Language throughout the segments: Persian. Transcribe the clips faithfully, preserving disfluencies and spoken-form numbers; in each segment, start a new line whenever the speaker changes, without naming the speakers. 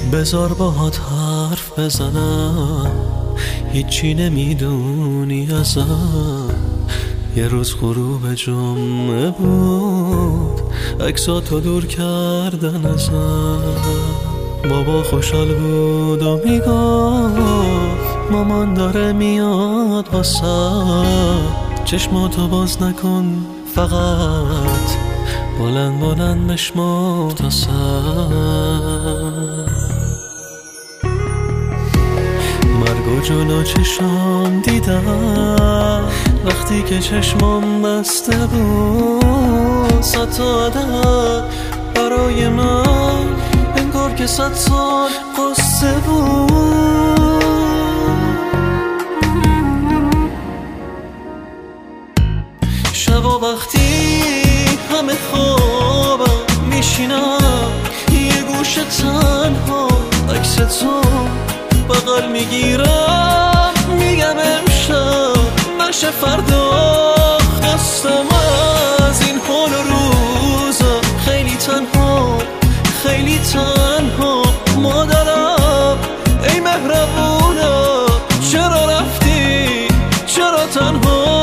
بذار باهات حرف بزنم، هیچی نمیدونی ازم. یه روز غروب جمعه بود، عکساتو دور کردن ازم. بابا خوشحال بود و میگفت مامان داره میاد واسه. چشماتو باز نکن فقط، بلند بلند بشمار تا سر. مرگ و جلو چشام دیدم وقتی که چشمام بسته بود. صد تا عدد برای من انگار که صد سال قصه بود. شبا وقتی همه خوابم میشینم، یه گوشه تنها عکس تو بغل میگیرم. میگم امشب نشه فردا، خستم از این حال و روزم. خیلی تنها خیلی تنها مادرم، ای مهربونم چرا رفتی، چرا تنها.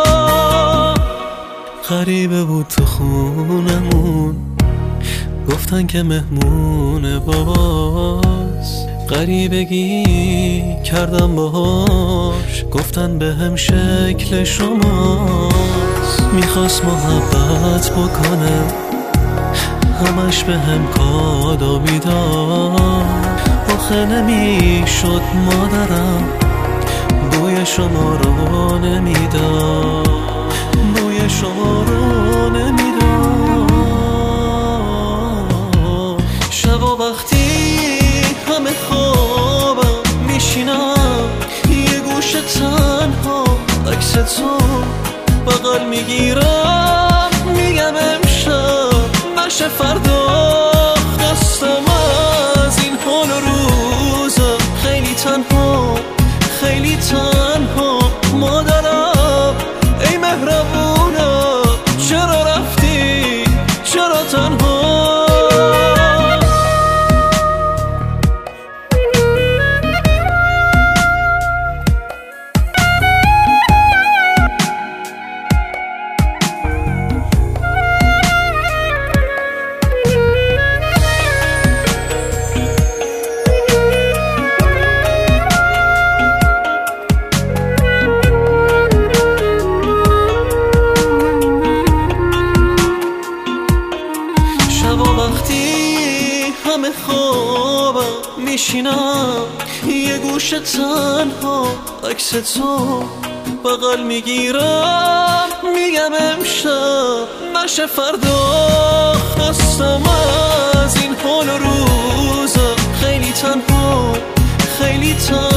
غریبه بود تو خونمون، گفتن که مهمون باباست. غریبگی کردم باهاش، گفتن به هم شکل شماست. میخواست محبت بکنه، همش به هم کادو میداد. آخه نمیشد مادرم بوی شما رو نمیداد، بوی شما رو نمیداد. شبا وقتی همه خوابم میشینم، یه گوشه تنها عکس تو بغل میگیرم. میگم امشب نشه فردا، خستم از این حال و روزم. خیلی تنها خیلی تنها مادرم، ای مهربونم چرا رفتی، چرا تنها. همه خوابم میشینم، یه گوشه تنها عکس تو بغل میگیرم. میگم امشب نشه فردا، خستم از این حال و روزم. خیلی تنها خیلی تنها